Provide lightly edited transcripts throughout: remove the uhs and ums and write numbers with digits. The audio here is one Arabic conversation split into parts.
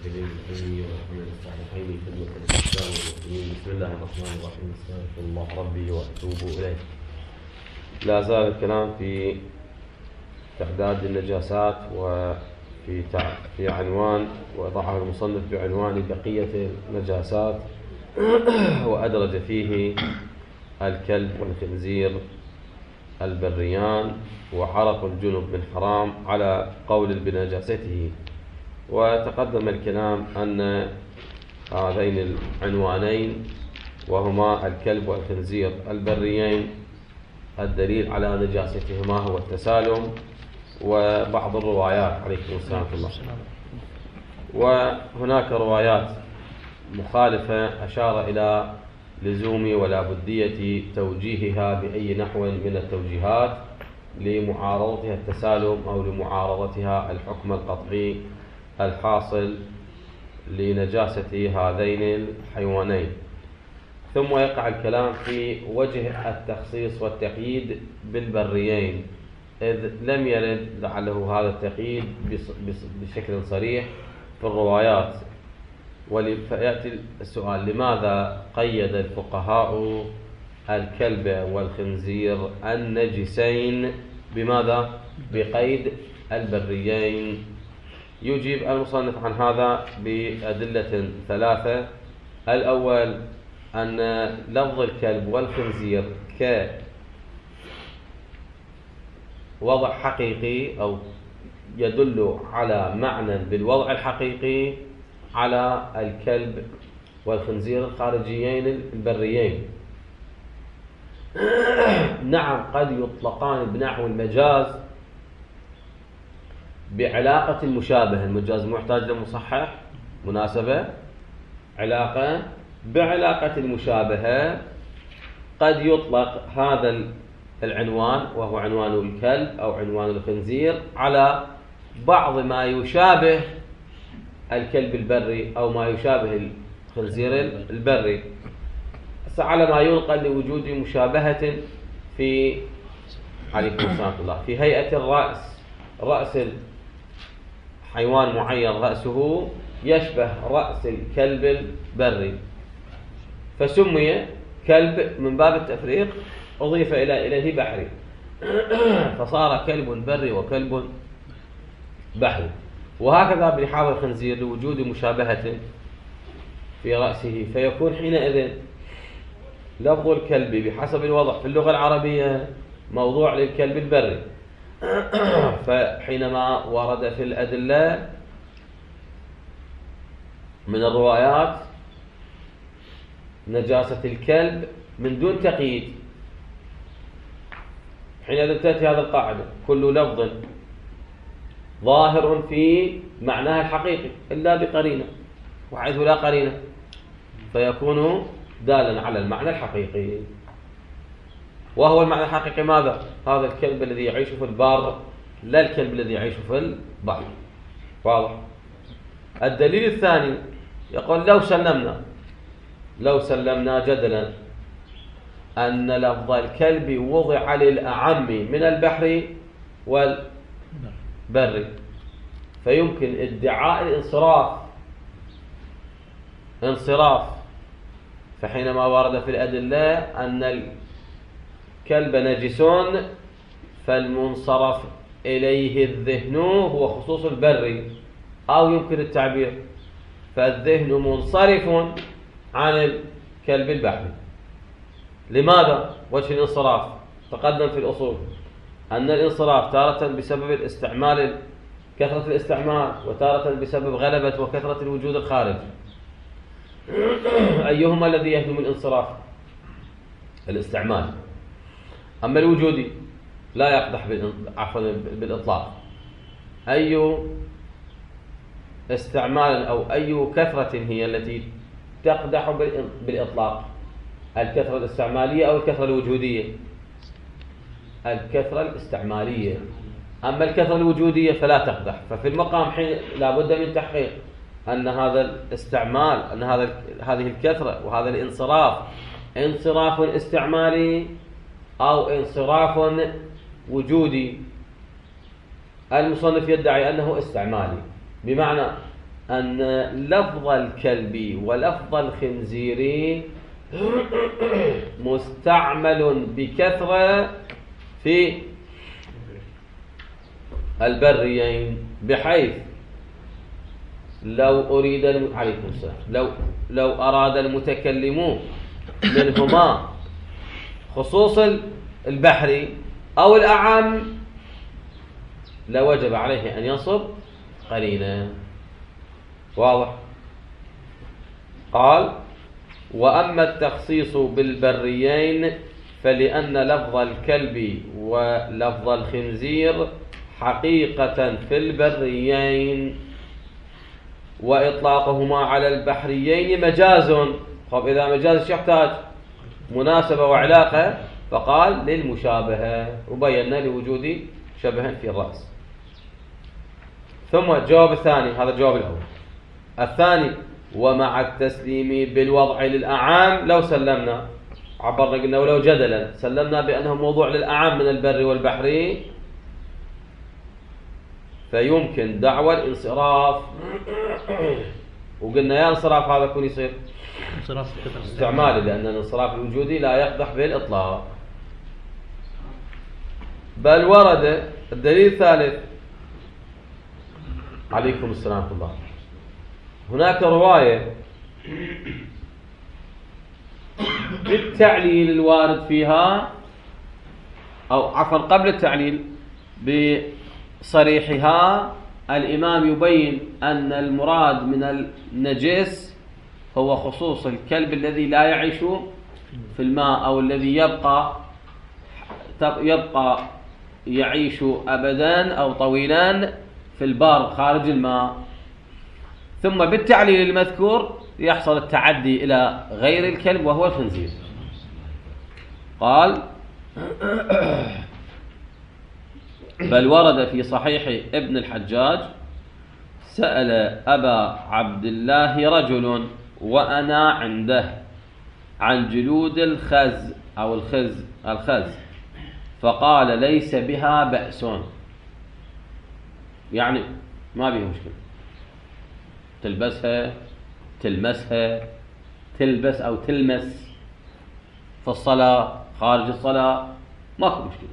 المسجدين العلمي والعمل الصالحين خدمة الإسلام والمسلمين. بسم الله الرحمن الرحيم. استغفر الله ربي وأتوب إليه. لا زال الكلام في تعداد النجاسات في عنوان وضعه المصنف بعنوان بقية النجاسات، وأدرج فيه الكلب والخنزير البريان وعرق الجنب من حرام على قول بنجاسته. وتقدم الكلام أن هذين العنوانين وهما الكلب والخنزير البريين الدليل على نجاستهما هو التسالم وبعض الروايات. عليكم السلام ورحمة الله. وهناك روايات مخالفة أشار إلى لزوم ولا بدية توجيهها بأي نحو من التوجيهات لمعارضتها التسالم أو لمعارضتها الحكم القطعي الحاصل لنجاسة هذين الحيوانين. ثم يقع الكلام في وجه التخصيص والتقييد بالبريين، إذ لم يرد لعله هذا التقييد بشكل صريح في الروايات. فيأتي السؤال: لماذا قيد الفقهاء الكلب والخنزير النجسين بماذا؟ بقيد البريين. يجيب المصنف عن هذا بأدلة ثلاثة. الأول أن لفظ الكلب والخنزير كوضع حقيقي أو يدل على معنى بالوضع الحقيقي على الكلب والخنزير الخارجيين البريين. نعم، قد يطلقان بنحو المجاز بعلاقة المشابهة. المجاز محتاج لمصحح مناسبة، علاقة بعلاقة المشابهة. قد يطلق هذا العنوان وهو عنوان الكلب أو عنوان الخنزير على بعض ما يشابه الكلب البري أو ما يشابه الخنزير البري، على ما ينقل لوجود مشابهة في عليكم السلام الله في هيئة الرأس. رأس حيوان معين رأسه يشبه رأس الكلب البري، فسمي كلب من باب التفريق، أضيف إليه بحري فصار كلب بري وكلب بحري. وهكذا بحال الخنزير لوجود مشابهة في رأسه، فيكون حينئذ لفظ الكلب بحسب الوضع في اللغة العربية موضوع للكلب البري. فحينما ورد في الأدلة من الروايات نجاسة الكلب من دون تقييد، حينئذ تأتي هذه القاعدة: كل لفظ ظاهر في معناها الحقيقي إلا بقرينة، وحيث لا قرينة فيكون دالا على المعنى الحقيقي. وهو المعنى الحقيقي ماذا؟ هذا الكلب الذي يعيش في البار، لا الكلب الذي يعيش في البحر. واضح؟ الدليل الثاني يقول: لو سلمنا جدلا أن لفظ الكلب وضع للأعم من البحر والبر، فيمكن ادعاء الانصراف. فحينما ورد في الأدلة أن الكلب نجسون، فالمنصرف إليه الذهن هو خصوص البر، أو يمكن التعبير فالذهن منصرف عن الكلب البحري. لماذا؟ وجه الانصراف تقدم في الأصول أن الانصراف تارة بسبب كثرة الاستعمال، وتارة بسبب غلبة وكثرة الوجود الخارج. أيهما الذي يهدم الانصراف؟ الاستعمال. أما الوجودي لا يقدح بالإطلاق. أي استعمال أو أي كثرة هي التي تقدح بالإطلاق؟ الكثرة الاستعمالية أو الكثرة الوجودية؟ الكثرة الاستعمالية. أما الكثرة الوجودية فلا تقدح. ففي المقام حين لا بد من تحقيق أن هذا الاستعمال، أن هذه الكثرة وهذا انصراف استعمالي أو انصراف وجودي. المصنف يدعي أنه استعمالي، بمعنى أن لفظ الكلب ولفظ الخنزير مستعمل بكثرة في البريين، بحيث لو أريد عليكم السلام لو أراد المتكلمون منهما خصوص البحر أو الأعم لوجب عليه أن ينصب قرينة. واضح؟ قال: وأما التخصيص بالبريين فلأن لفظ الكلب ولفظ الخنزير حقيقة في البريين، وإطلاقهما على البحريين مجاز. طب إذا مجاز يحتاج مناسبة وعلاقة، فقال للمشابهة، وبينا لوجود شبه في الرأس. ثم الجواب الثاني، هذا الجواب الأول. الثاني: ومع التسليم بالوضع للأعام، لو سلمنا عبرنا قلنا ولو جدلا سلمنا بأنه موضوع للأعام من البر والبحر، فيمكن دعوى الانصراف. وقلنا يا انصراف هذا يكون يصير استعمالي، لأن الانصراف الوجودي لا يقدح بالإطلاق. بل ورد الدليل الثالث. عليكم السلام ورحمة الله. هناك رواية بالتعليل الوارد فيها، أو عفوا قبل التعليل بصريحها، الإمام يبين أن المراد من النجس هو خصوص الكلب الذي لا يعيش في الماء، أو الذي يبقى يعيش أبدا أو طويلا في البر خارج الماء. ثم بالتعليل المذكور يحصل التعدي إلى غير الكلب وهو الخنزير. قال: بل ورد في صحيح ابن الحجاج: سأل أبا عبد الله رجل وأنا عنده عن جلود الخز أو الخز فقال: ليس بها بأس، يعني ما بها مشكلة، تلبسها تلمسها، تلبس أو تلمس في الصلاة خارج الصلاة، ماكو مشكلة.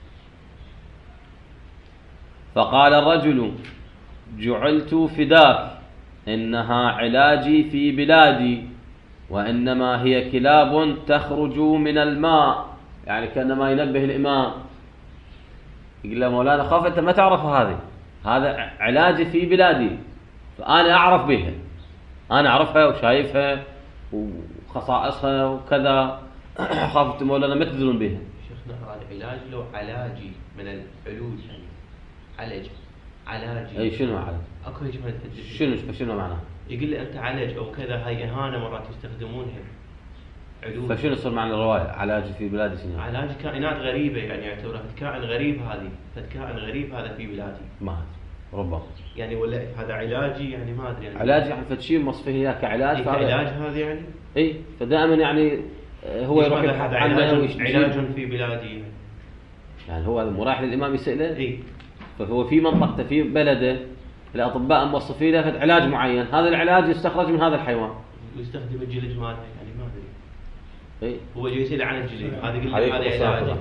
فقال الرجل: جعلت فداك، إنها علاجي في بلادي، وإنما هي كلاب تخرج من الماء. يعني كأنما ينبه الإمام، يقول له: مولانا خاف أنت ما تعرف هذا علاجي في بلادي، فأنا أعرف بها، أنا أعرفها وشايفها وخصائصها وكذا، خافت مولانا ما تدرون بها. شيخنا هذا علاج لو علاجي من العلوج، يعني علاجي. أي شنو علاج؟ أكو شنو معناه؟ يقول لي أنت علاج أو كذا، هاي إهانة مرات يستخدمونها علوج. فشنو يصير معنى الرواية علاجي في بلادي؟ شنو؟ علاج كائنات غريبة، يعني يعتبرها كائن غريب، هذه كائن غريب هذا في بلادي. ما ربما يعني ولا هذا علاجي، يعني ما ادري يعني علاج يعني فشي مصفيه اياه كعلاج. كعلاج هذا يعني اي، فدائما يعني هو يروح يبحث عنه علاج في بلادي، يعني هو مراح للامام يساله. اي، فهو في منطقته في بلده الاطباء موصفين له علاج معين، هذا العلاج يستخرج من هذا الحيوان ويستخدم الجلد ماله، يعني ما ادري. اي، هو جاي يسال عن الجلد، هذا يقول لي هذا علاج،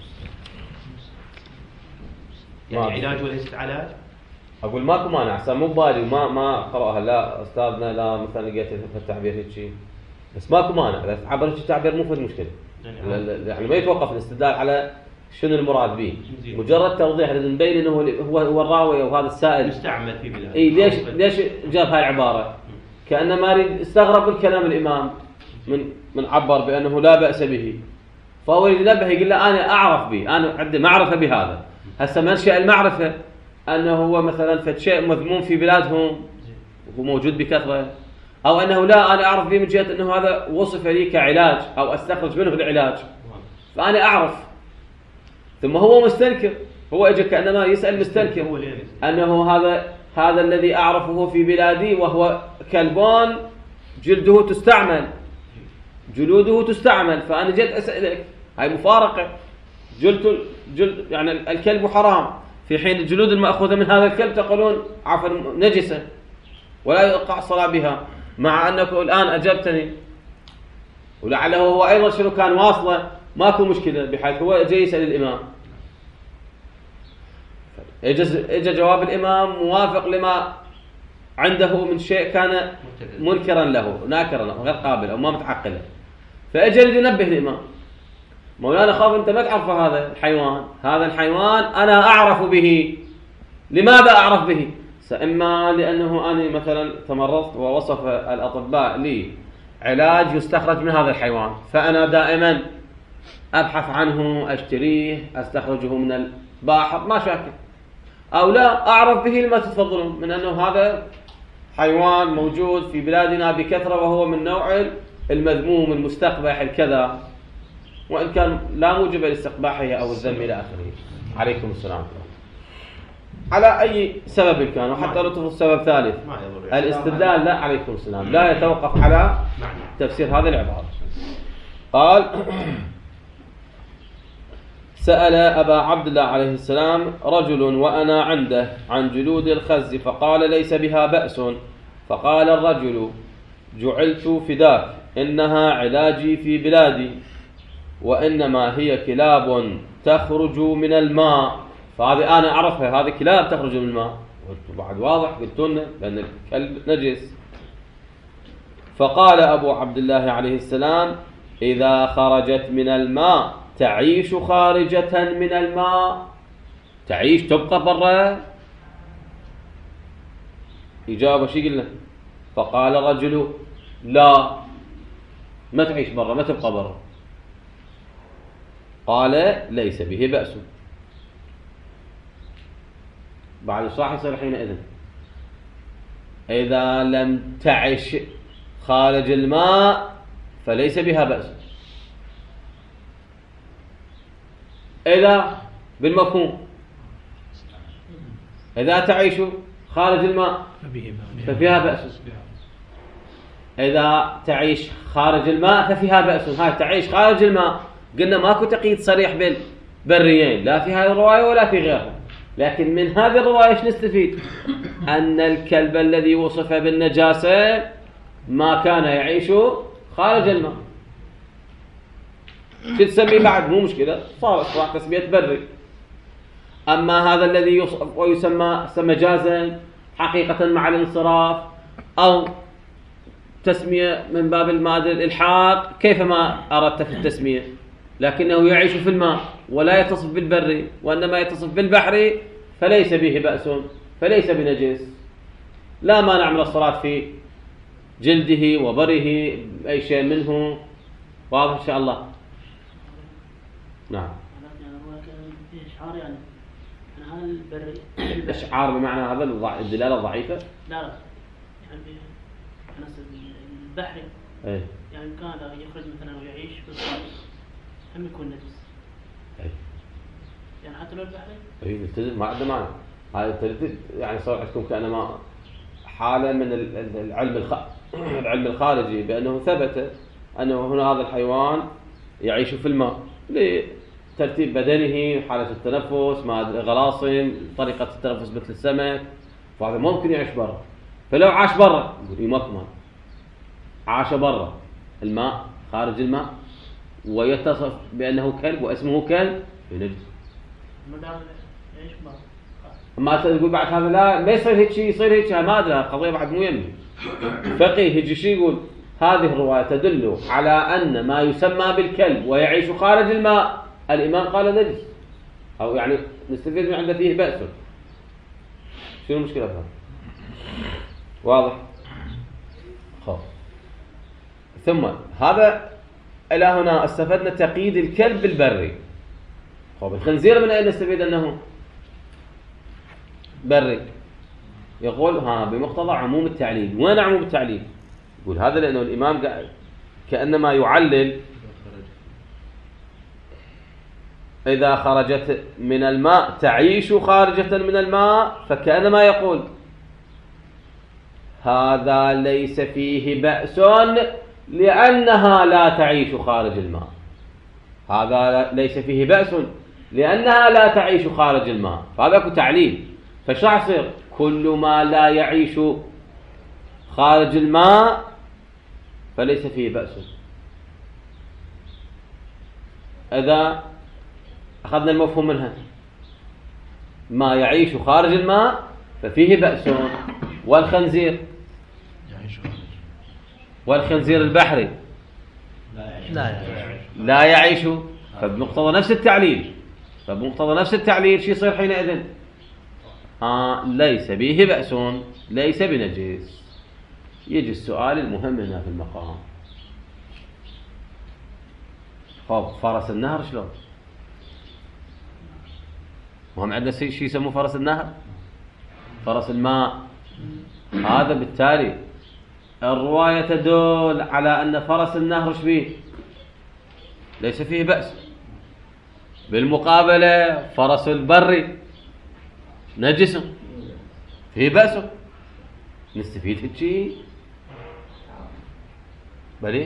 يعني علاج وليس علاج. اقول ماكو مانع، هسه مو ببالي وما قراها لا استاذنا لا مثلا لقيت التعبير هيك شيء، بس ماكو مانع اذا عبر هيك التعبير مو في مشكله، يعني ما يتوقف الاستدلال على شنو المراد به، مجرد توضيح لازم نبين انه هو الراوي او هذا السائل يستعمل في بلاد. اي، ليش جاب هاي العباره؟ كانه ما يريد استغرب من كلام الامام من عبر بانه لا باس به، فهو ينبه يقول له انا اعرف به، انا عندي معرفه بهذا. هسه منشأ المعرفه انه هو مثلا فد شيء مذموم في بلادهم وهو موجود بكثره، او انه لا انا اعرف به من جهه انه هذا وصف لي كعلاج او استخرج منه العلاج، فانا اعرف. ثم هو مستنكر، هو اجى كانما يسال مستنكر انه هذا الذي اعرفه في بلادي وهو كلبان جلوده تستعمل، فانا جيت اسالك، هاي مفارقه. جلد يعني الكلب حرام، في حين الجلود المأخوذة من هذا الكلب تقولون عفوا نجسة. ولا يقع الصلاة بها، مع أنك الآن أجبتني ولعله هو أيضا شنو كان واصله ماكو مشكلة، بحيث هو جاي يسأل الإمام، إجا جواب الإمام موافق لما عنده من شيء كان منكرا له ناكرا له غير قابل أو ما متعقله، فأجل ينبه الإمام مولانا خاف أنت ما تعرف هذا الحيوان، هذا الحيوان أنا أعرف به. لماذا أعرف به؟ إما لأنه أنا مثلا تمرضت ووصف الأطباء لي علاج يستخرج من هذا الحيوان، فأنا دائما أبحث عنه أشتريه أستخرجه من البحر ما شاكل، أو لا أعرف به لما تتفضلون من أنه هذا حيوان موجود في بلادنا بكثرة وهو من نوع المذموم المستقبح الكذا، وإن كان لا موجب لاستقباحه أو الذم إلى آخره. عليكم السلام. على أي سبب كان، وحتى نطلب السبب ثالث الاستدلال لا عليكم السلام لا يتوقف على تفسير هذه العبارة. قال سأل أبا عبد الله عليه السلام رجل وأنا عنده عن جلود الخز فقال ليس بها بأس، فقال الرجل جعلت فداك إنها علاجي في بلادي وإنما هي كلاب تخرج من الماء، فهذه أنا أعرفها هذه كلاب تخرج من الماء، بعد واضح قلت لنا لأن الكلب نجس. فقال أبو عبد الله عليه السلام إذا خرجت من الماء تعيش خارجة من الماء، تعيش تبقى برا؟ إجابة شي قلنا؟ فقال الرجل لا ما تعيش برا ما تبقى برا. قال ليس به بأس. بعد الصح يصير حينئذ إذا لم تعش خارج الماء فليس بها بأس. إذا بالمفهوم إذا تعيش خارج الماء ففيها بأس، إذا تعيش خارج الماء ففيها بأس. هاي تعيش خارج الماء قلنا ماكو تقييد صريح بالبريين لا في هذه الرواية ولا في غيرها، لكن من هذه الرواية ايش نستفيد؟ أن الكلب الذي وصف بالنجاسة ما كان يعيش خارج الماء. شو تسميه بعد مو مشكلة صار تسمية بري. أما هذا الذي يوصف ويسمى مجازا حقيقة مع الانصراف أو تسمية من باب المادة الإلحاق كيفما أردت في التسمية، لكنه يعيش في الماء ولا يتصف بالبر وإنما يتصف بالبحر فليس به بأس فليس بنجس، لا مانع من الصلاة في جلده وبره أي شيء منه. واضح إن شاء الله؟ نعم. إشعار بمعنى هذا الدلالة الضعيفة؟ لا يعني البحر يعني كان يخرج مثلا ويعيش في الصحراء هم يكون نجس. يعني حتى لو البحر يلتزم ما عنده معنى. هذا يعني صار عندكم كأنما حالة من العلم الخارجي بأنه ثبت أنه هنا هذا الحيوان يعيش في الماء لترتيب بدنه حالة التنفس مع غلاصم طريقة التنفس مثل السمك، فهذا ممكن يعيش برا. فلو عاش برا يقول مكمل عاش برا الماء خارج الماء ويتصف بأنه كلب واسمه كلب ينجس. ما تقول بعد هذا لا ما يصير هيك شيء يصير هيك ما أدري قضية بعد مو يمي. فقيه يجي شيء يقول هذه الرواية تدل على أن ما يسمى بالكلب ويعيش خارج الماء الإمام قال نجس، أو يعني نستفيد من عند فيه بأس. شنو المشكلة فيها؟ واضح؟ خلاص. ثم هذا إلى هنا استفدنا تقييد الكلب بالبري. خب الخنزير من أين نستفيد أنه بري؟ يقول بمقتضى عموم التعليل. وين عموم التعليل؟ يقول هذا لأنه الإمام كأنما يعلل إذا خرجت من الماء تعيش خارجة من الماء، فكأنما يقول هذا ليس فيه بأس لأنها لا تعيش خارج الماء. هذا ليس فيه بأس لأنها لا تعيش خارج الماء، فهذا تعليل. فشو يصير؟ كل ما لا يعيش خارج الماء فليس فيه بأس. إذا أخذنا المفهوم منها ما يعيش خارج الماء ففيه بأس. والخنزير البحري لا يعيش. فبمقتضى نفس التعليل شو يصير حينئذ؟ ليس به بأس، ليس بنجس. يجي السؤال المهم هنا في المقام. فرس النهر شلون؟ وهم عندنا شيء يسموه فرس النهر، فرس الماء. هذا بالتالي الرواية تدل على أن فرس النهر شبيه ليس فيه بأس. بالمقابلة فرس البر نجس فيه بأس. نستفيد في شيء بلي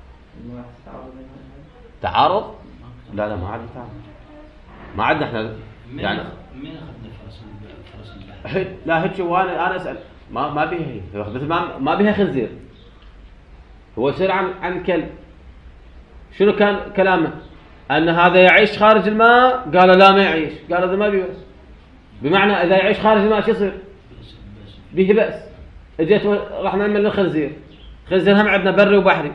تعارض؟ لا ما عندنا تعارض، ما عندنا احنا يعني مين أخذنا فرس البحر؟ لا هيك. وانا اسال ما بيها هي ما بيها خنزير. هو يصير عن كلب. شنو كان كلامه؟ ان هذا يعيش خارج الماء. قال لا ما يعيش. قال هذا ما بيبأس. بمعنى اذا يعيش خارج الماء شو يصير؟ به بأس. اجيت راح نعمل الخنزير. خنزير هم عندنا بري وبحري.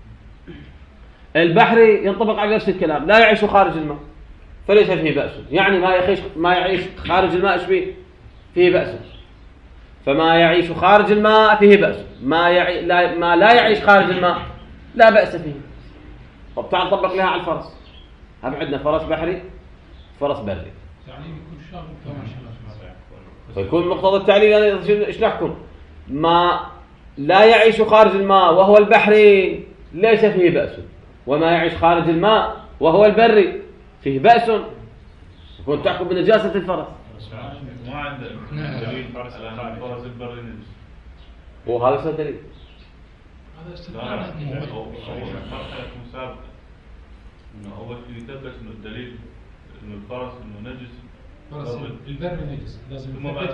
البحري ينطبق على نفس الكلام، لا يعيش خارج الماء فليس فيه بأس. يعني ما يعيش خارج الماء ايش فيه؟ فيه بأس. فما يعيش خارج الماء فيه بأس، ما لا يعيش خارج الماء لا بأس فيه. طب تعال نطبق لها على الفرس. هم عندنا فرس بحري فرس بري. يعني يكون شامل كمان فيكون مقتضى التعليل ايش نحكم؟ ما لا يعيش خارج الماء وهو البحري ليس فيه بأس، وما يعيش خارج الماء وهو البري فيه بأس. يكون تحكم بنجاسة الفرس. ما عنده دليل فرس البري نجس. وهذا شو دليل؟ هذا استثناء مرحلة مسابقة انه اول شيء يثبت انه الدليل انه الفرس انه نجس. فرس البر نجس لازم ثم بعد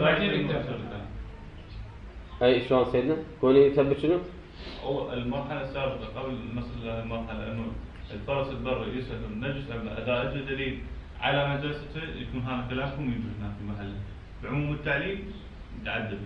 اي شلون سيدنا؟ كون يثبت شنو؟ او المرحلة السابقة قبل نصل لهذه المرحلة انه الفرس البري يسأل النجس اذا اجى دليل على نجاسته يكون هذا كلامكم يجوز هنا في محله. بعموم التعليل تعدل.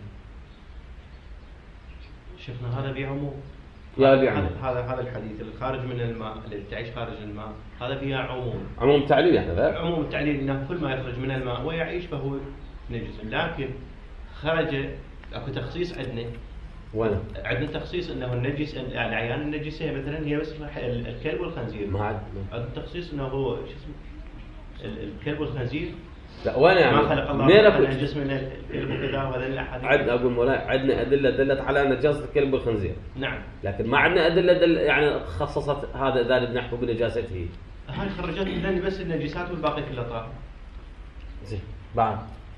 شفنا هذا بعموم. هذا الحديث الخارج من الماء اللي تعيش خارج الماء هذا فيها عموم تعليل. يعني عموم التعليل انه كل ما يخرج من الماء ويعيش فهو نجس. لكن خرج اكو تخصيص عندنا. وين؟ عندنا تخصيص انه النجس العيان النجسه مثلا هي بس الكلب والخنزير. ما عندنا تخصيص انه هو شو اسمه الكلب والخنزير. لا وين يعني؟ ما خلق الله الجسم من الكلب وكذا وهذا الاحاديث. عندنا اقول مولاي عندنا ادله دلت على نجاسه الكلب والخنزير. نعم. لكن ما عندنا ادله يعني خصصت هذا ذلك نحكم بنجاسته. هاي خرجت لنا بس النجاسات والباقي كله طاهر. زين بعد.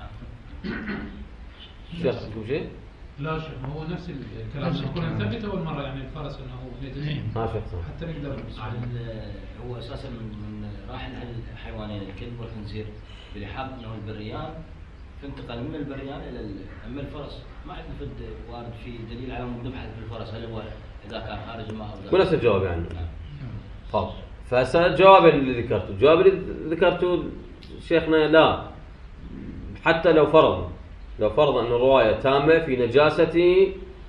شيخ تقول شيء؟ لا شيخ هو نفس الكلام كنا نثبت اول مره يعني الفرس انه هو نجس. ما شيخ حتى نقدر هو اساسا من راح الحيوانين الكلب والخنزير بلحاظ انه البريان فانتقل من البريان الى اما الفرس ما عندنا فد وارد في دليل على نبحث في الفرس هل هو اذا كان خارج الماء او ونفس الجواب يعني. خلاص فالجواب اللي ذكرته الجواب اللي ذكرته شيخنا لا حتى لو فرض ان الروايه تامه في نجاسه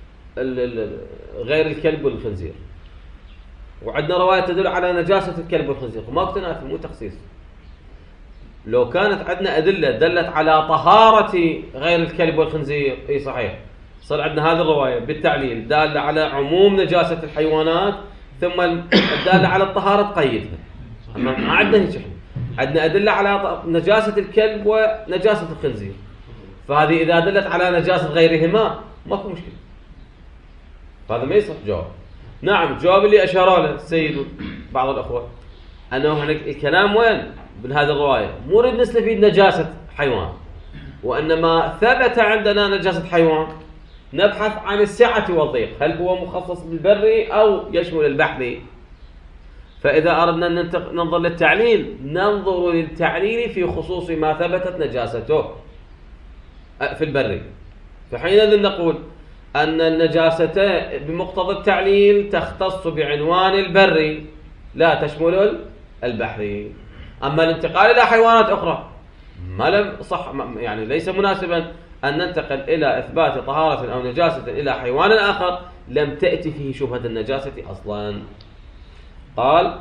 غير الكلب والخنزير وعندنا روايه تدل على نجاسه الكلب والخنزير وما تنافي مو تخصيص. لو كانت عندنا ادله دلت على طهاره غير الكلب والخنزير اي صحيح صار عندنا هذه الروايه بالتعليل داله على عموم نجاسه الحيوانات ثم الداله على الطهاره تقيدها. اما ما عندنا هيك عندنا ادله على نجاسه الكلب ونجاسه الخنزير فهذه اذا دلت على نجاسه غيرهما ماكو مشكله. هذا ما يصح جواب. نعم الجواب اللي اشار له السيد بعض الاخوه انه الكلام وين بهذه الروايه مو نريد نستفيد نجاسه حيوان وانما ثبت عندنا نجاسه حيوان نبحث عن السعه والضيق هل هو مخصص بالبري او يشمل البحري. فاذا اردنا ان ننظر للتعليل ننظر للتعليل في خصوص ما ثبتت نجاسته في البري. فحينئذ نقول أن النجاسة بمقتضى التعليل تختص بعنوان البري لا تشمل البحري. أما الانتقال إلى حيوانات أخرى ما لم صح، يعني ليس مناسبا أن ننتقل إلى إثبات طهارة أو نجاسة إلى حيوان آخر لم تأتي فيه شبهة النجاسة أصلا. قال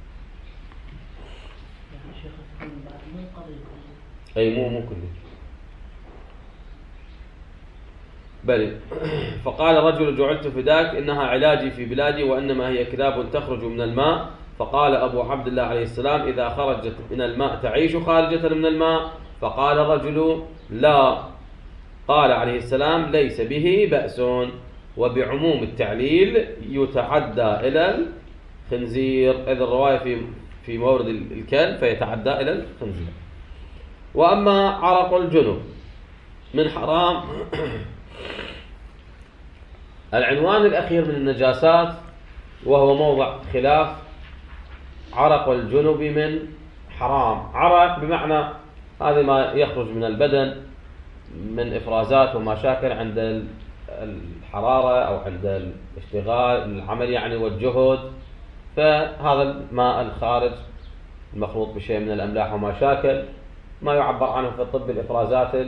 أي مو كله بل فقال الرجل جعلت فداك إنها علاجي في بلادي وإنما هي كلاب تخرج من الماء. فقال أبو عبد الله عليه السلام إذا خرجت من الماء تعيش خارجة من الماء. فقال الرجل لا. قال عليه السلام ليس به بأس. وبعموم التعليل يتعدى إلى الخنزير، إذا الرواية في مورد الكلب فيتعدى إلى الخنزير. وأما عرق الجنب من حرام العنوان الأخير من النجاسات وهو موضع خلاف. عرق الجنب من حرام، عرق بمعنى هذا ما يخرج من البدن من إفرازات ومشاكل عند الحرارة أو عند الاشتغال العمل يعني والجهد، فهذا الماء الخارج المخلوط بشيء من الأملاح ومشاكل ما يعبر عنه في الطب الإفرازات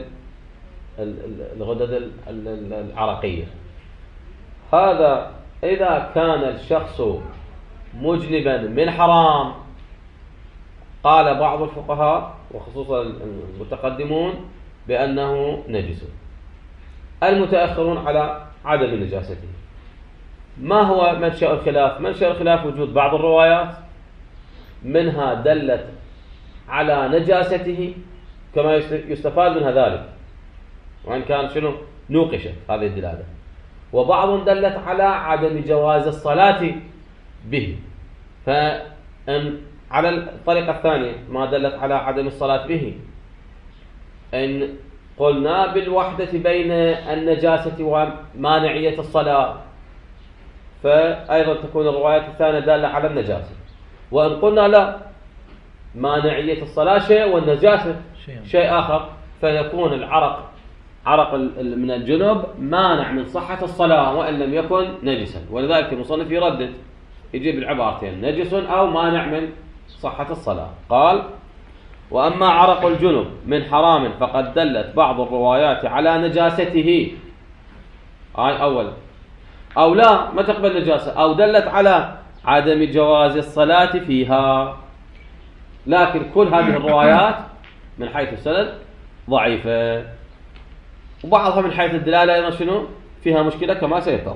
الغدد العرقية. هذا إذا كان الشخص مجنبا من حرام قال بعض الفقهاء وخصوصا المتقدمون بأنه نجس، المتأخرون على عدم نجاسته. ما هو منشأ الخلاف؟ منشأ الخلاف وجود بعض الروايات منها دلت على نجاسته كما يستفاد منها ذلك، وإن كان شنو نوقشت هذه الدلالة، وبعض دلت على عدم جواز الصلاة به. فإن على الطريقة الثانية ما دلت على عدم الصلاة به، إن قلنا بالوحدة بين النجاسة ومانعية الصلاة فأيضا تكون الروايات الثانية دالة على النجاسة. وإن قلنا لا مانعية الصلاة شيء والنجاسة شيء آخر فيكون عرق من الجنب مانع من صحة الصلاة وإن لم يكن نجسا. ولذلك المصنف يردد يجيب العبارتين نجس أو مانع من صحة الصلاة. قال وأما عرق الجنب من حرام فقد دلت بعض الروايات على نجاسته، أول أو لا ما تقبل نجاسة، أو دلت على عدم جواز الصلاة فيها، لكن كل هذه الروايات من حيث السند ضعيفة، وبعضها من حيث الدلالة أيضا شنو فيها مشكلة كما سيتضح.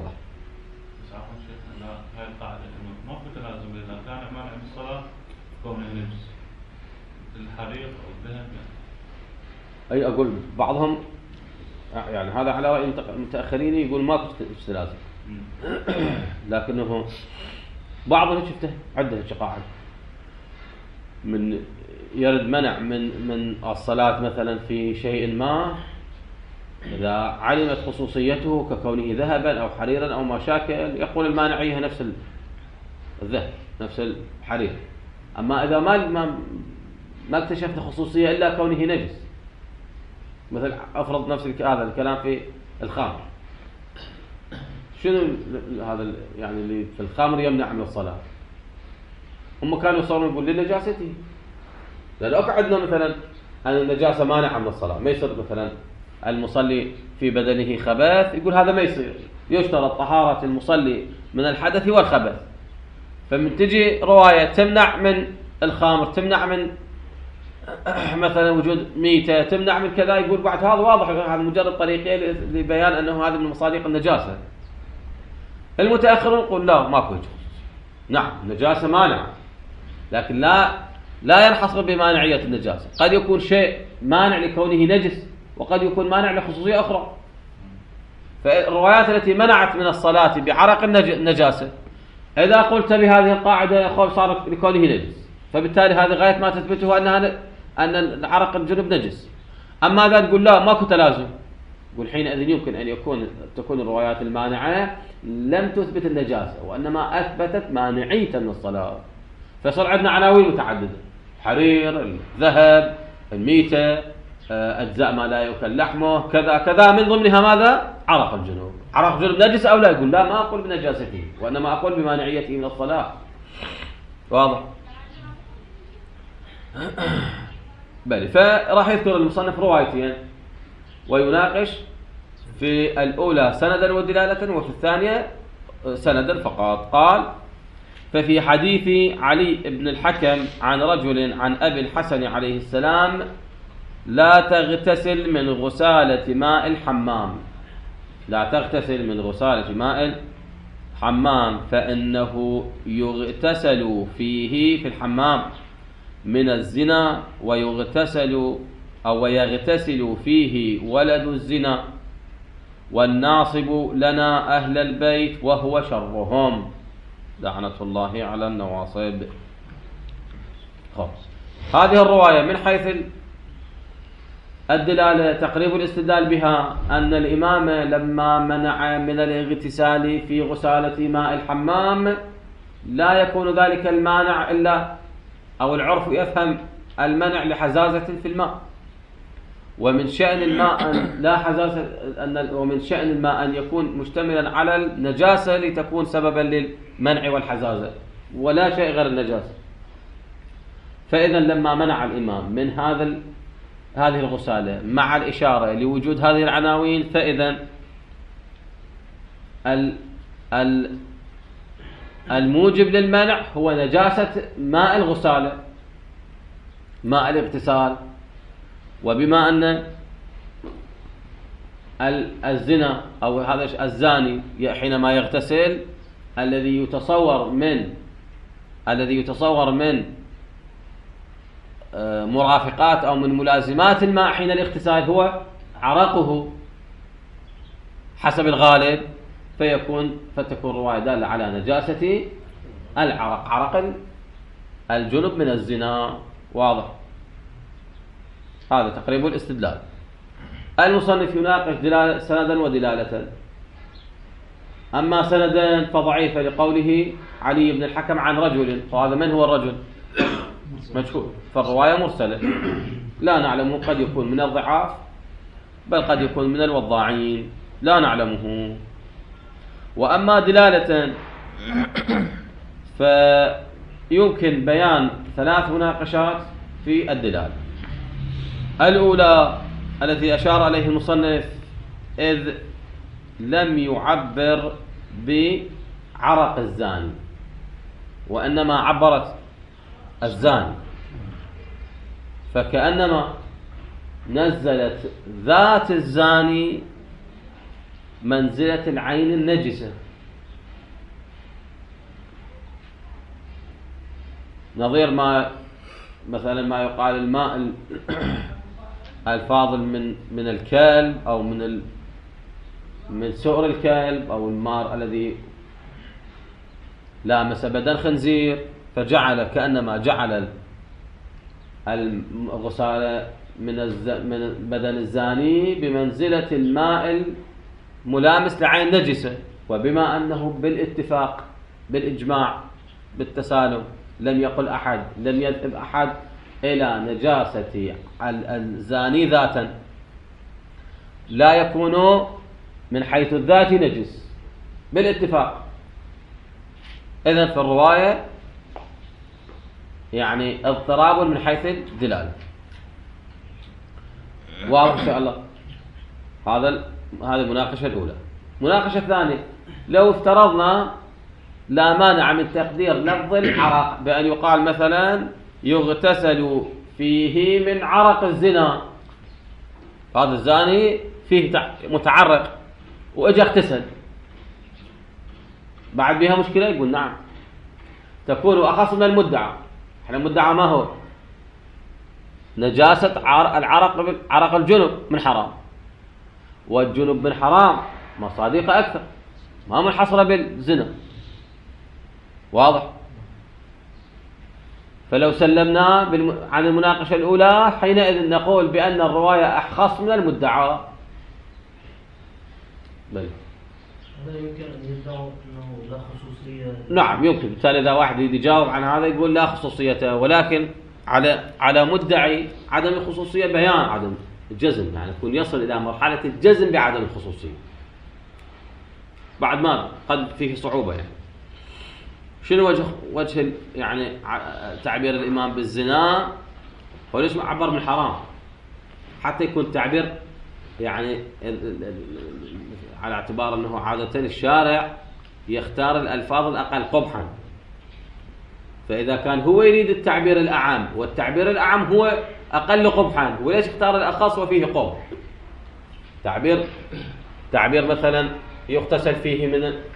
هاي القاعدة إنه ما في تلازم إذا كان مانع من الصلاة كون النجس الحريق أو الذهب أي أقول بعضهم يعني هذا على رأي المتأخرين يقول ما في تلازم، لكنه بعضهم شفته عدة قاعدة من يرد منع من الصلاة مثلا في شيء ما إذا علمت خصوصيته ككونه ذهبا أو حريرا أو مشاكل يقول المانعية نفس الذهب نفس الحرير. أما إذا ما اكتشفت خصوصية إلا كونه نجس، مثل أفرض نفس هذا الكلام في الخمر، شنو هذا يعني اللي في الخمر يمنع من الصلاة؟ هم كانوا يصورون يقول لنجاسته، لأن أقعدنا مثلا أن النجاسة مانعة من الصلاة، ما يصير مثلا المصلي في بدنه خبث يقول هذا ما يصير، يشترط طهارة المصلي من الحدث والخبث. فمن تجي رواية تمنع من الخمر، تمنع من مثلا وجود ميتة، تمنع من كذا، يقول بعد هذا واضح هذا مجرد طريقة لبيان أنه هذا من مصادق النجاسة. المتأخرون يقول لا ماكو يجوز، نعم النجاسة مانع، لكن لا ينحصر بمانعية النجاسة، قد يكون شيء مانع لكونه نجس وقد يكون مانع لخصوصية أخرى. فالروايات التي منعت من الصلاة بعرق النجاسة إذا قلت بهذه القاعدة يا أخوة صار لكونه نجس، فبالتالي هذه غاية ما تثبته أن عرق الجنب نجس. أما إذا تقول لا ماكو تلازم، يقول حينئذ يمكن أن تكون الروايات المانعة لم تثبت النجاسة وإنما أثبتت مانعية من الصلاة، فصار عندنا عناوين متعددة: حرير، الذهب، الميتة، أجزاء ما لا يؤكل لحمه، كذا كذا، من ضمنها ماذا؟ عرق الجنوب. عرق جنب نجس أو لا؟ يقول لا، ما أقول بنجاسته، وإنما أقول بمانعيته من الصلاة. واضح؟ بل فراح يذكر المصنف روايتين ويناقش في الأولى سندا ودلالة، وفي الثانية سندا فقط. قال: ففي حديث علي بن الحكم عن رجل عن أبي الحسن عليه السلام: لا تغتسل من غسالة ماء الحمام، لا تغتسل من غسالة ماء الحمام، فإنه يغتسل فيه في الحمام من الزنا، ويغتسل فيه ولد الزنا، والناصب لنا أهل البيت وهو شرهم، لعنة الله على النواصب. هذه الرواية من حيث الدلالة تقريب الاستدلال بها أن الإمام لما منع من الاغتسال في غسالة ماء الحمام لا يكون ذلك المانع إلا، أو العرف يفهم المنع لحزازة في الماء، ومن شأن الماء أن لا حزازة ومن شأن الماء أن يكون مشتملا على النجاسة لتكون سببا للمنع والحزازة، ولا شيء غير النجاسة. فإذا لما منع الإمام من هذه الغسالة مع الإشارة لوجود هذه العناوين، فإذا الموجب للمنع هو نجاسة ماء الغسالة، ماء الاغتسال. وبما أن الزنا أو هذا الزاني حينما يغتسل الذي يتصور من مرافقات أو من ملازمات الماء حين الاغتسال هو عرقه حسب الغالب، فتكون الرواية دالة على نجاسة العرق، عرق الجنب من الزنا. واضح؟ هذا تقريب الاستدلال. المصنف يناقش سندا ودلالة. أما سندا فضعيفة لقوله علي بن الحكم عن رجل، فهذا من هو الرجل؟ مجهول، فالرواية مرسلة لا نعلمه، قد يكون من الضعاف بل قد يكون من الوضاعين لا نعلمه. وأما دلالة فيمكن بيان 3 مناقشات في الدلالة. الأولى التي أشار عليه المصنف: إذ لم يعبر بعرق الزاني وإنما عبرت الزاني، فكأنما نزلت ذات الزاني منزلة العين النجسة، نظير ما مثلا ما يقال الماء الفاضل من الكلب أو من سؤر الكلب، أو الماء الذي لامس بدن خنزير، فجعل كأنما جعل الغسالة من بدن الزاني بمنزلة الماء الملامس لعين نجسة. وبما أنه بالاتفاق بالإجماع بالتسالم لم يذهب أحد إلى نجاسة الزاني ذاتا، لا يكون من حيث الذات نجس بالاتفاق. إذن في الرواية يعني اضطراب من حيث الدلالة. واضح إن شاء الله؟ هذه المناقشة الأولى. المناقشة الثانية: لو افترضنا لا مانع من تقدير لفظ العرق بأن يقال مثلا يغتسل فيه من عرق الزنا، هذا الزاني فيه متعرق وإجا اغتسل، بعد بها مشكلة؟ يقول نعم، تكون أخص من المدعى. احنا المدعى ما هو؟ نجاسة عرق الجنب من حرام، والجنب من حرام مصادقة أكثر، ما منحصرة بالزنا. واضح؟ فلو سلمنا عن المناقشة الأولى حينئذ نقول بأن الرواية أخص من المدعى. بل هذا يمكن أن يدعو أنه لا خصوصية. نعم يمكن، بالتالي إذا واحد يجاوب عن هذا يقول لا خصوصية، ولكن على مدعي عدم الخصوصية بيان عدم الجزم، يعني يكون يصل إلى مرحلة الجزم بعدم الخصوصية. بعد ما قد فيه صعوبة يعني. شنو وجه يعني تعبير الإمام بالزنا؟ هو ليش ما عبر من حرام؟ حتى يكون تعبير يعني على اعتبار أنه عادة الشارع يختار الألفاظ الأقل قبحا، فإذا كان هو يريد التعبير الأعم والتعبير الأعم هو أقل قبحا، وليش اختار الأخص وفيه قبح؟ تعبير مثلا يغتسل فيه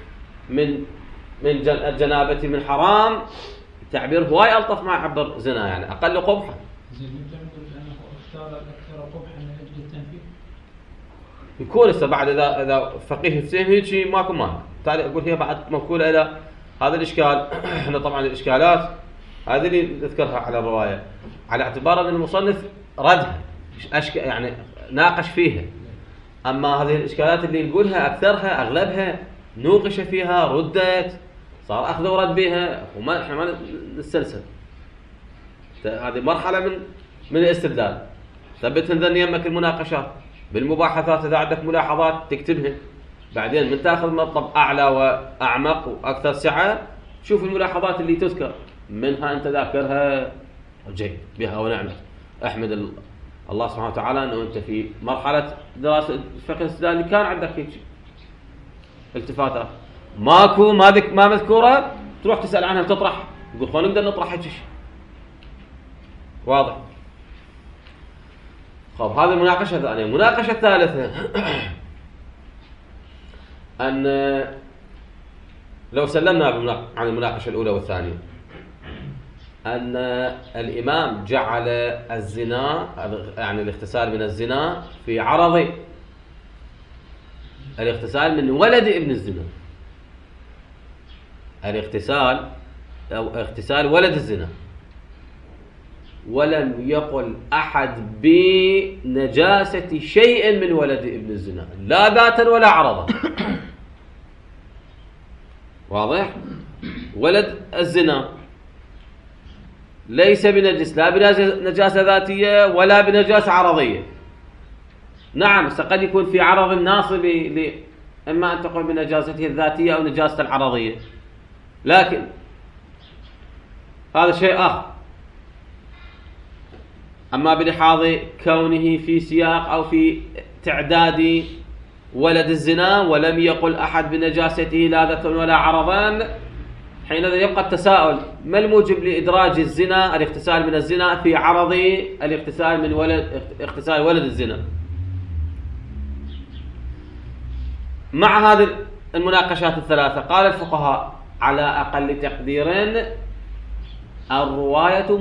من الجنابة من حرام، تعبير هواي ألطف ما يعبر زنا يعني أقل قبحا. زين نقدر نقول أنه اختار الأكثر قبحا من أجل التنفيذ. يكون هسه بعد إذا فقيه في هيك ماكو مانع. تعال أقول هي بعد موكولة إلى هذا الإشكال. إحنا طبعا الإشكالات هذه اللي نذكرها على الرواية على اعتبار أن المصنف ردها يعني ناقش فيها. أما هذه الإشكالات اللي نقولها أكثرها أغلبها نوقش فيها، ردت، صار أخذ ورد بها، وما إحنا ما نستلسل. هذه مرحلة من الاستدلال. ثبت ذن يمك المناقشات بالمباحثات، إذا عندك ملاحظات تكتبها، بعدين من تأخذ مطلب أعلى وأعمق وأكثر سعة شوف الملاحظات اللي تذكر منها أنت ذاكرها جيد بها ونعمة. أحمد الله سبحانه وتعالى أنه أنت في مرحلة دراسة الفقه الاستدلالي كان عندك هيك التفاتات ماكو ما مذكورة، تروح تسأل عنها وتطرح، تقول خلينا نقدر نطرح هيك شيء واضح. طب هذه المناقشة الثانية. المناقشة الثالثة أن لو سلمنا عن المناقشة الأولى والثانية أن الإمام جعل الزنا يعني الاغتسال من الزنا في عرض الاغتسال من ولد ابن الزنا، الاغتسال أو اغتسال ولد الزنا، ولم يقل أحد بنجاسة شيء من ولد ابن الزنا لا ذاتا ولا عرضا. واضح؟ ولد الزنا ليس بنجس، لا بنجاسة ذاتية ولا بنجاسة عرضية. نعم قد يكون في عرض ناصب إما أن تقول بنجاسته الذاتية أو نجاسة العرضية، لكن هذا شيء آخر. أما بلحاظ كونه في سياق أو في تعداد ولد الزنا ولم يقل أحد بنجاسته لا ذاتا ولا عرضا، حينئذ يبقى التساؤل ما الموجب لإدراج الزنا الاغتسال من الزنا في عرض الاغتسال من اغتسال ولد الزنا؟ مع هذه المناقشات الثلاثة قال الفقهاء على أقل تقدير الرواية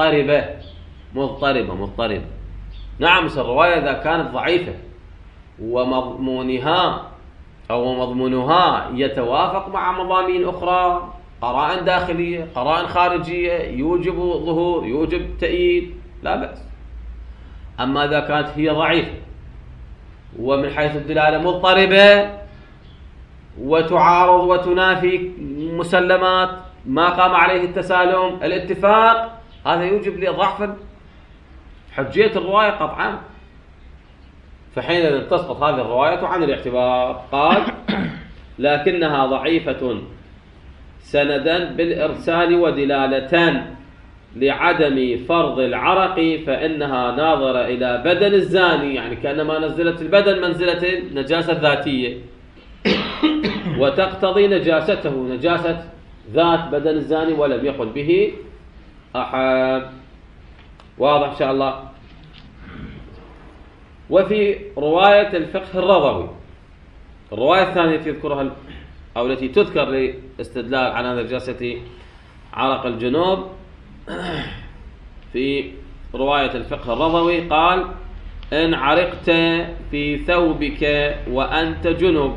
مضطربة. نعم الرواية إذا كانت ضعيفة ومضمونها أو مضمونها يتوافق مع مضامين أخرى، قرائن داخلية قرائن خارجية يوجب ظهور يوجب تأييد، لا بأس. أما إذا كانت هي ضعيفة ومن حيث الدلالة مضطربة وتعارض وتنافي مسلمات ما قام عليه التسالم الاتفاق، هذا يوجب لضعف حجية الرواية قطعا، فحينئذ تسقط هذه الرواية عن الاعتبار. قال لكنها ضعيفة سندا بالإرسال ودلالة لعدم فرض العرق، فإنها ناظرة إلى بدن الزاني، يعني كأنما نزلت البدن منزلة النجاسة الذاتية، وتقتضي نجاسته نجاسة ذات بدن الزاني ولم يقل به أحد. واضح إن شاء الله. وفي رواية الفقه الرضوي الرواية الثانية التي يذكرها أو التي تذكر لاستدلال على نجاسة عرق الجنوب، في رواية الفقه الرضوي قال إن عرقت في ثوبك وأنت جنب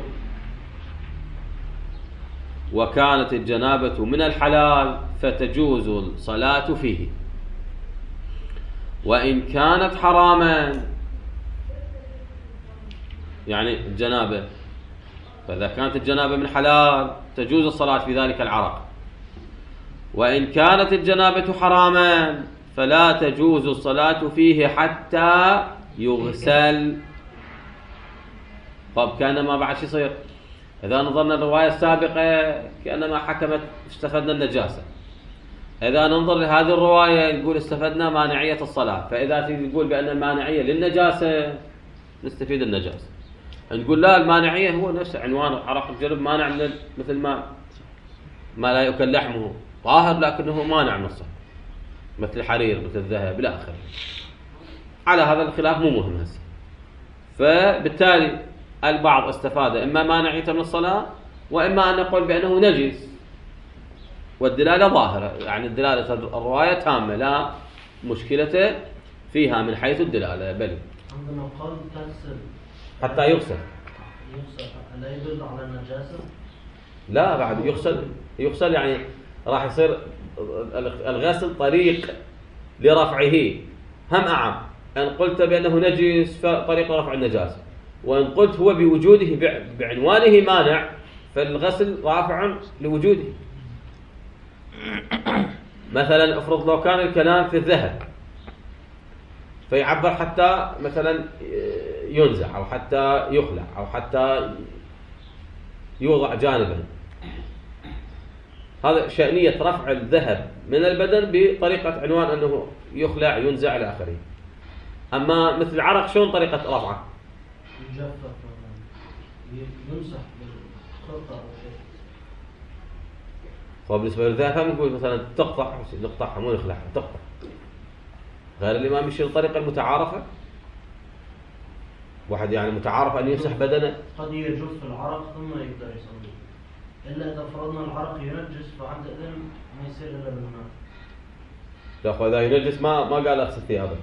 وكانت الجنابة من الحلال فتجوز الصلاة فيه، وإن كانت حراما يعني الجنابة، فإذا كانت الجنابة من حلال تجوز الصلاة في ذلك العرق، وإن كانت الجنابة حراما فلا تجوز الصلاة فيه حتى يغسل. طب كان ما بعد شو يصير؟ إذا نظرنا الرواية السابقة كأنما حكمت استفدنا النجاسة. إذا ننظر لهذه الرواية نقول استفدنا مانعية الصلاة. فإذا تقول بأن المانعية للنجاسة نستفيد النجاسة. نقول لا، المانعية هو نفس عنوان عرق الجنب مانع من مثل ما لا يؤكل لحمه طاهر لكنه مانع من الصلاة، مثل الحرير مثل الذهب إلى آخره. على هذا الخلاف مو مهم هسه. فبالتالي البعض استفاد إما مانعية من الصلاة وإما أن نقول بأنه نجس، والدلالة ظاهرة، يعني الدلالة الرواية تامة لا مشكلة فيها من حيث الدلالة. بل عندما قال تغسل حتى يغسل لا يدل على النجاسة؟ لا، بعد يغسل يعني راح يصير الغسل طريق لرفعه. هم أعم أن قلت بأنه نجس فطريق رفع النجاسة، وإن قلت هو بوجوده بعنوانه مانع فالغسل رافع لوجوده. مثلا افرض لو كان الكلام في الذهب فيعبر حتى مثلا ينزع أو حتى يخلع أو حتى يوضع جانبا، هذا شأنية رفع الذهب من البدن بطريقة عنوان أنه يخلع ينزع إلى آخره. أما مثل العرق شلون طريقة رفعه؟ يجفف يمسح بالخرطة أو شيء. وبالنسبة للذهب هم نقول مثلا نقطعها مو نخلعها، تقطع. غير الإمام يمشي الطريقة المتعارفة، واحد يعني متعارف أن يمسح بدنه. قد يجف العرق ثم يقدر يصلي، إلا إذا فرضنا العرق ينجس فعند إذن ما يصير إلا بالماء. يا أخوة إذا ينجس ما قال أغسل ثيابه،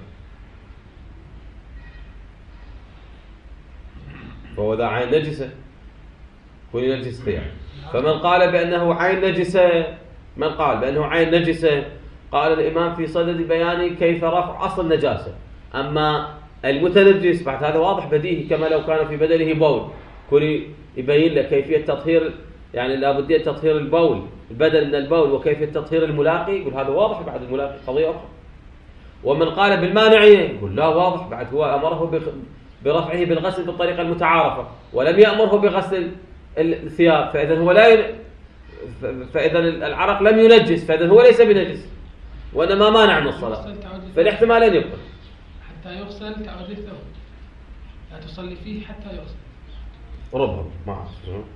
فهو إذا عين نجسة هو ينجس ثيابه. فمن قال بأنه عين نجسة، من قال بأنه عين نجسة قال الإمام في صدد بيان كيف رفع أصل النجاسة. أما المتنجس بعد هذا واضح بديهي، كما لو كان في بدنه بول كل يبين لك كيفية تطهير، يعني لابد تطهير البول البدن من البول وكيفية تطهير الملاقي، يقول هذا واضح بعد الملاقي قضية أخرى. ومن قال بالمانعية يقول لا، واضح بعد هو أمره برفعه بالغسل بالطريقة المتعارفة ولم يأمره بغسل الثياب، فإذا هو فإذا العرق لم ينجس، فإذا هو ليس بنجس وإنما مانع من الصلاة، فالاحتمالين يبقى. حتى يغسل تعود الثوب، لا تصلي فيه حتى يغسل. ربما ما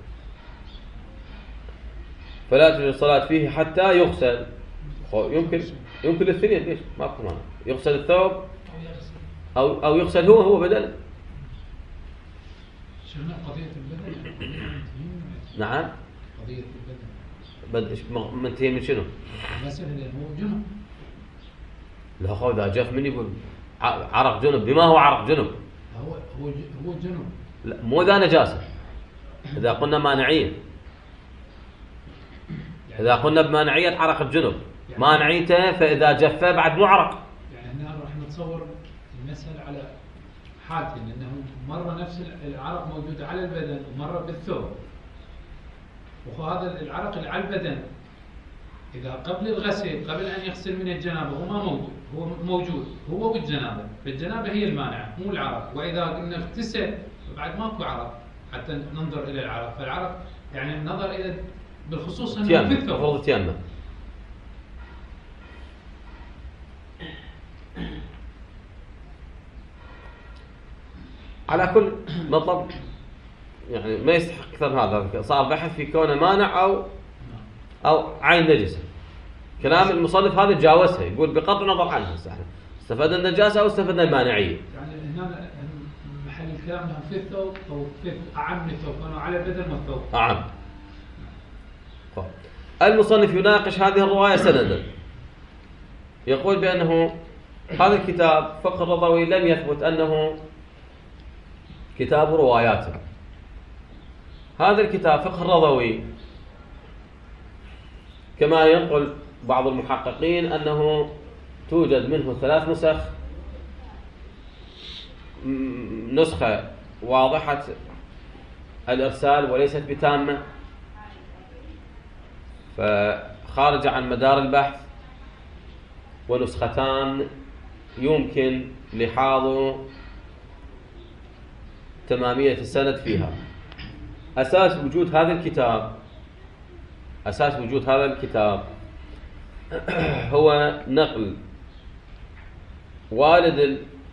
فلا تجوز الصلاة فيه حتى يغسل. يمكن الاثنين، ليش ما في مانع؟ يغسل الثوب أو يغسل هو بدنه. شنو قضية البدن؟ نعم، قضية البدن منتهي من شنو؟ مثلا هو جنب. لا خو إذا جاف من يقول عرق جنب، بما هو عرق جنب؟ هو جنب. لا مو ذا نجاسة. إذا قلنا مانعية، إذا قلنا بمانعية عرق الجنب مانعيته، فإذا جف بعد مو عرق. يعني هنا راح نتصور المسألة على حالتين، لأنه مرة نفس العرق موجود على البدن ومرة بالثوب، وهذا العرق اللي على البدن إذا قبل الغسل قبل أن يغسل من الجنابة هو موجود هو بالجنابة، فالجنابة هي المانعة مو العرق. وإذا قلنا اغتسل فبعد ماكو عرق حتى ننظر إلى العرق، فالعرق يعني النظر إلى بالخصوص أنه في الثوب. تيمم. على كل مطلب يعني ما يستحق أكثر من هذا، صار بحث في كونه مانع أو عين نجسة. كلام المصنف هذا تجاوزها، يقول بقطع النظر عنها استفدنا النجاسة أو استفدنا المانعية. يعني هنا محل الكلام انه في الثوب او في اعم من الثوب، كانوا على بدن والثوب اعم. المصنف يناقش هذه الرواية سندا، يقول بأنه هذا الكتاب فقه الرضوي لم يثبت أنه كتاب روايات. هذا الكتاب فقه الرضوي كما ينقل بعض المحققين أنه توجد منه 3 نسخ، نسخة واضحة الإرسال وليست بتامة، فخارج عن مدار البحث، ونسختان يمكن لحاظ تمامية السند فيها. أساس وجود هذا الكتاب هو نقل والد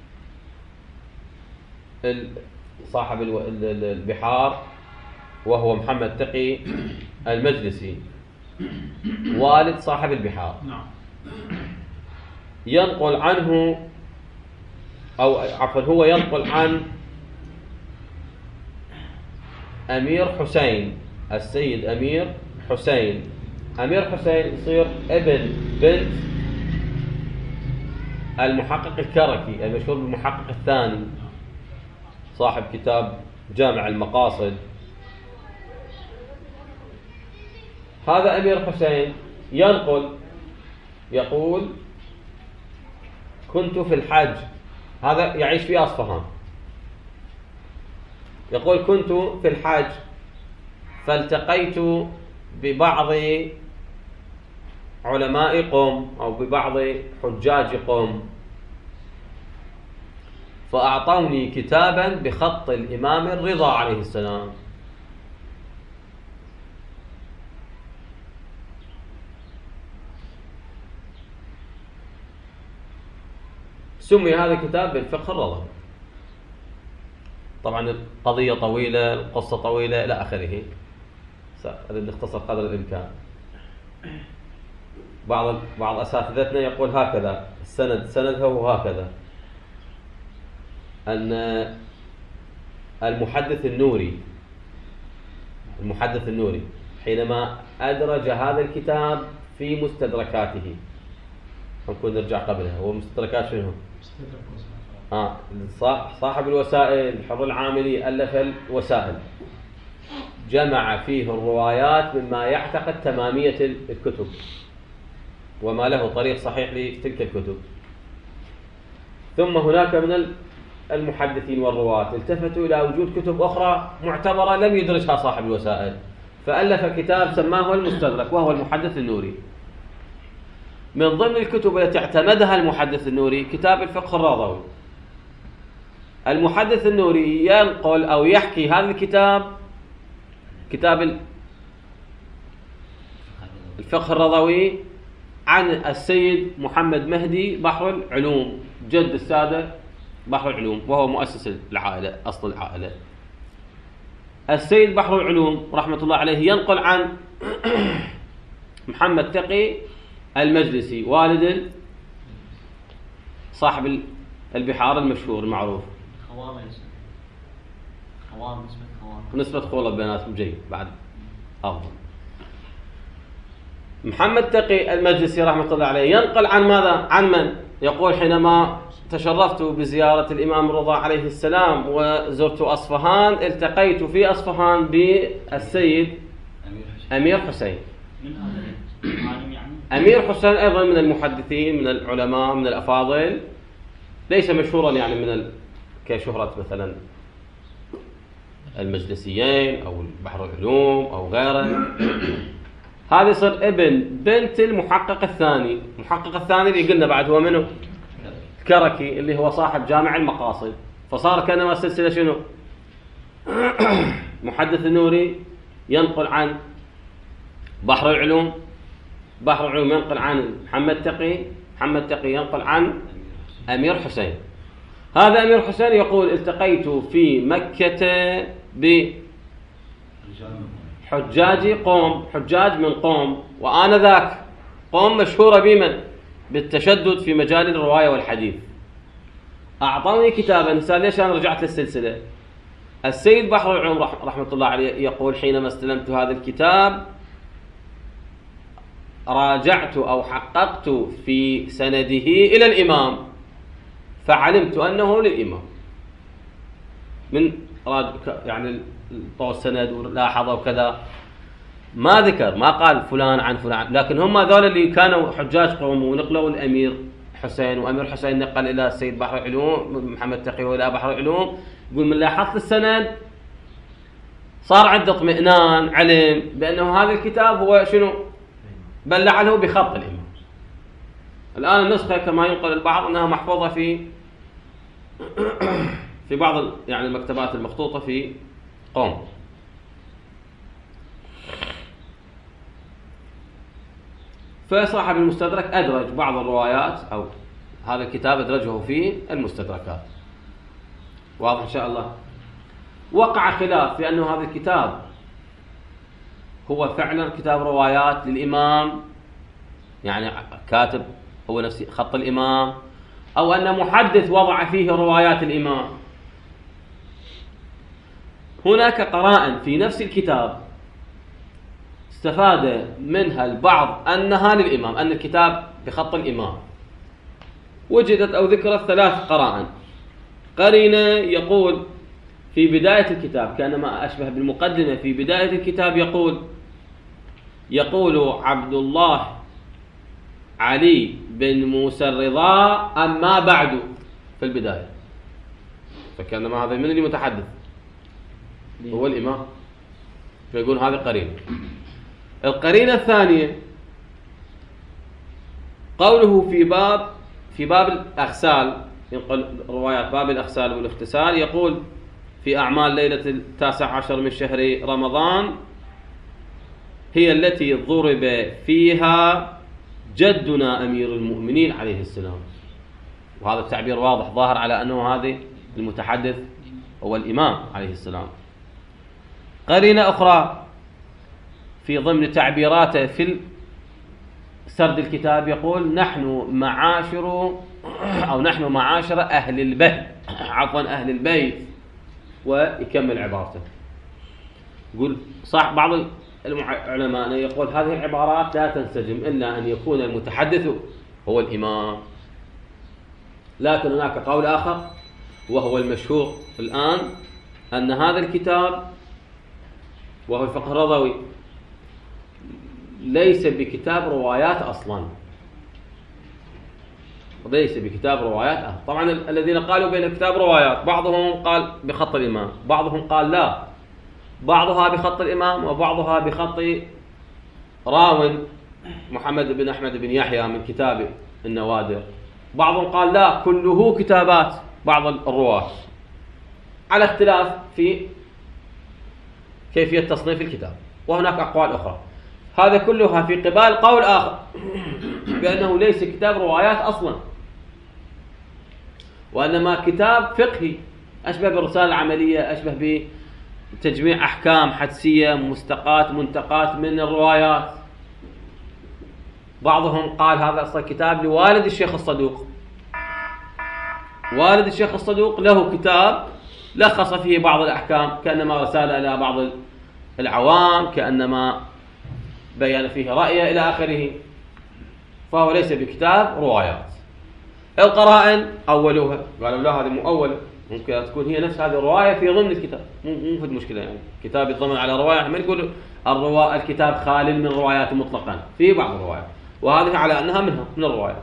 صاحب البحار وهو محمد تقي المجلسي، والد صاحب البحار، ينقل عنه أو عفوا هو ينقل عن أمير حسين، السيد أمير حسين. أمير حسين يصير ابن بنت المحقق الكركي المشهور بالمحقق الثاني صاحب كتاب جامع المقاصد. هذا أمير حسين يقول كنت في الحج، هذا يعيش في أصفهان، يقول كنت في الحج فالتقيت ببعض علماء قم أو ببعض حجاج قم فأعطوني كتابا بخط الإمام الرضا عليه السلام. سمي هذا الكتاب بالفقه الرضوي. طبعا القضية طويلة، القصة طويلة إلى آخره، سأريد نختصر قدر الإمكان. بعض أساتذتنا يقول هكذا سندها وهكذا، أن المحدث النوري حينما أدرج هذا الكتاب في مستدركاته، نكون نرجع قبلها، هو مستدركات شنو؟ صاحب الوسائل الحر العاملي ألف الوسائل، جمع فيه الروايات مما يعتقد تمامية الكتب وما له طريق صحيح لتلك الكتب. ثم هناك من المحدثين والرواة التفتوا إلى وجود كتب أخرى معتبرة لم يدرجها صاحب الوسائل، فألف كتاب سماه المستدرك وهو المحدث النوري. من ضمن الكتب التي اعتمدها المحدث النوري كتاب الفقه الرضوي. المحدث النوري ينقل أو يحكي هذا الكتاب، كتاب الفقه الرضوي، عن السيد محمد مهدي بحر العلوم، جد السادة بحر العلوم، وهو مؤسس العائلة، أصل العائلة. السيد بحر العلوم رحمة الله عليه ينقل عن محمد تقي المجلسي، والد صاحب البحار المشهور المعروف. نسبة خولة بيناتهم جيد بعد أفضل. محمد تقي المجلسي رحمة الله عليه ينقل عن ماذا؟ عن من؟ يقول حينما تشرفت بزيارة الإمام الرضا عليه السلام وزرت أصفهان، التقيت في أصفهان بالسيد أمير حسين. أمير حسين أيضا من المحدثين، من العلماء، من الأفاضل، ليس مشهورا يعني من كشهرة مثلا المجلسيين أو البحر العلوم أو غيره. هذا صار ابن بنت المحقق الثاني. المحقق الثاني اللي قلنا بعد هو منه؟ الكركي اللي هو صاحب جامع المقاصد. فصار كانما السلسلة شنو؟ محدث النوري ينقل عن بحر العلوم، بحر العلوم ينقل عن محمد تقي، محمد تقي ينقل عن أمير حسين. هذا أمير حسين يقول التقيت في مكة بحجاج قوم، حجاج من قوم، وآنذاك قوم مشهورة بمن؟ بالتشدد في مجال الرواية والحديث. أعطوني كتابا، ليش أنا رجعت للسلسلة؟ السيد بحر العلوم رحمة الله عليه يقول حينما استلمت هذا الكتاب راجعت أو حققت في سنده إلى الإمام فعلمت أنه للإمام. من يعني طوى السند ولاحظ وكذا، ما ذكر، ما قال فلان عن فلان، لكن هم ذول اللي كانوا حجاج قوم ونقلوا الأمير حسين، وأمير حسين نقل إلى السيد بحر العلوم، محمد تقي وإلى بحر العلوم. يقول من لاحظت السند صار عنده اطمئنان، علم بأنه هذا الكتاب هو شنو؟ بل لعله بخط الإمام. الآن النسخة كما ينقل البعض أنها محفوظة في بعض يعني المكتبات المخطوطة في قوم. فصاحب المستدرك أدرج بعض الروايات أو هذا الكتاب أدرجه في المستدركات. واضح إن شاء الله. وقع خلاف في أنه هذا الكتاب هو فعلا كتاب روايات للإمام، يعني كاتب هو نفس خط الإمام، أو أن محدث وضع فيه روايات الإمام. هناك قرائن في نفس الكتاب استفاد منها البعض أنها للإمام، أن الكتاب بخط الإمام. وجدت أو ذكرت 3 قرائن. قرينة يقول في بداية الكتاب كأنما أشبه بالمقدمة، في بداية الكتاب يقول عبد الله علي بن موسى الرضا أما بعد في البداية، فكأنما هذا من اللي متحدث هو الإمام، فيقول هذه قرينة. القرينة الثانية قوله في باب الأغسال، ينقل روايات باب الأغسال والاغتسال، يقول في أعمال ليلة 19 من شهر رمضان هي التي ضرب فيها جدنا أمير المؤمنين عليه السلام. وهذا التعبير واضح ظاهر على أنه هذا المتحدث هو الإمام عليه السلام. قرينة أخرى في ضمن تعبيراته في سرد الكتاب يقول نحن معاشر أهل البيت، أهل البيت، ويكمل عبارته. يقول صح بعض العلماء يقول هذه العبارات لا تنسجم إلا أن يكون المتحدث هو الإمام. لكن هناك قول آخر وهو المشهور الآن أن هذا الكتاب وهو الفقه الرضوي ليس بكتاب روايات أصلا، ليس بكتاب روايات. طبعا الذين قالوا بأن كتاب روايات بعضهم قال بخط الإمام، بعضهم قال لا، بعضها بخط الإمام وبعضها بخط راو محمد بن أحمد بن يحيى من كتاب النوادر، بعضهم قال لا كله كتابات بعض الرواة، على اختلاف في كيفية تصنيف الكتاب. وهناك أقوال أخرى، هذا كلها في قبال قول آخر بأنه ليس كتاب روايات أصلا، وإنما كتاب فقهي أشبه بالرسالة العملية، أشبه بتجميع أحكام حدسية مستقات منتقات من الروايات. بعضهم قال هذا أصلا كتاب لوالد الشيخ الصدوق، والد الشيخ الصدوق له كتاب لخص فيه بعض الأحكام كأنما رسالة إلى بعض العوام، كأنما بيان فيه رأيه إلى آخره، فهو ليس بكتاب روايات. القرائن أولوها، قالوا لا هذه مؤولة، ممكن تكون هي نفس هذه الرواية في ضمن الكتاب، مو في مشكلة يعني كتاب يتضمن على رواية، ما نقول الكتاب خالي من الروايات مطلقا، في بعض الروايات، وهذه على أنها من الروايات.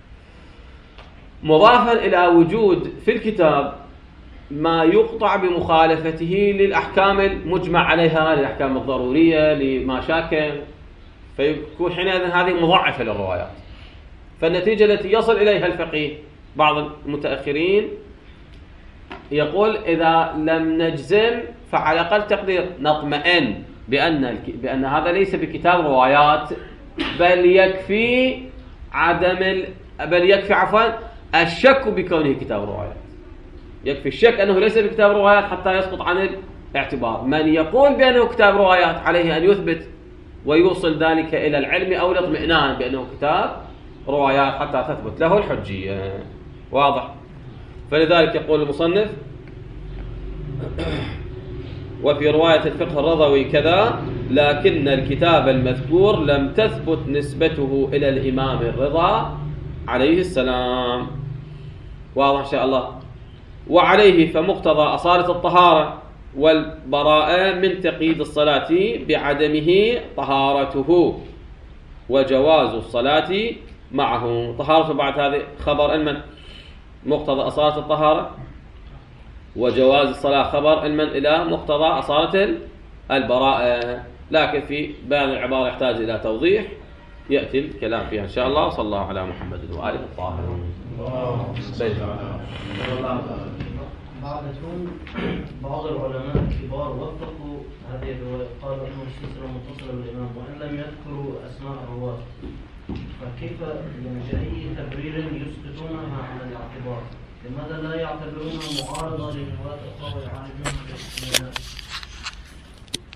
مضافا إلى وجود في الكتاب ما يقطع بمخالفته للأحكام المجمع عليها، للأحكام الضرورية، لما شاكل، فيكون حينئذ هذه مضاعفة للروايات. فالنتيجة التي يصل إليها الفقيه بعض المتأخرين يقول إذا لم نجزم فعلى أقل تقدير نطمئن بأن هذا ليس بكتاب روايات، بل يكفي الشك بكونه كتاب روايات. يكفي الشك أنه ليس بكتاب روايات حتى يسقط عن الاعتبار. من يقول بأنه كتاب روايات عليه أن يثبت ويوصل ذلك إلى العلم أو الاطمئنان بأنه كتاب روايات حتى تثبت له الحجية. واضح؟ فلذلك يقول المصنف وفي رواية الفقه الرضوي كذا، لكن الكتاب المذكور لم تثبت نسبته إلى الإمام الرضا عليه السلام. واضح إن شاء الله. وعليه فمقتضى أصالة الطهارة والبراءة من تقييد الصلاة بعدمه طهارته وجواز الصلاة معه. طهارته بعد هذه خبر المن مقتضى أصالة الطهارة، وجواز الصلاة خبر المن إلى مقتضى أصالة البراءة. لكن في بيان العبارة يحتاج إلى توضيح، يأتي الكلام فيها إن شاء الله. صلى الله على محمد وآله الطاهرين. بعض العلماء الكبار وفقوا هذه الرواية، قالوا أنه السلسلة متصلة بالإمام وإن لم يذكروا أسماء الرواة، فكيف لأي تبرير يسقطونها عن الاعتبار؟ لماذا لا يعتبرونها معارضة لروايات أخرى ويعالجونها بالاستثناء؟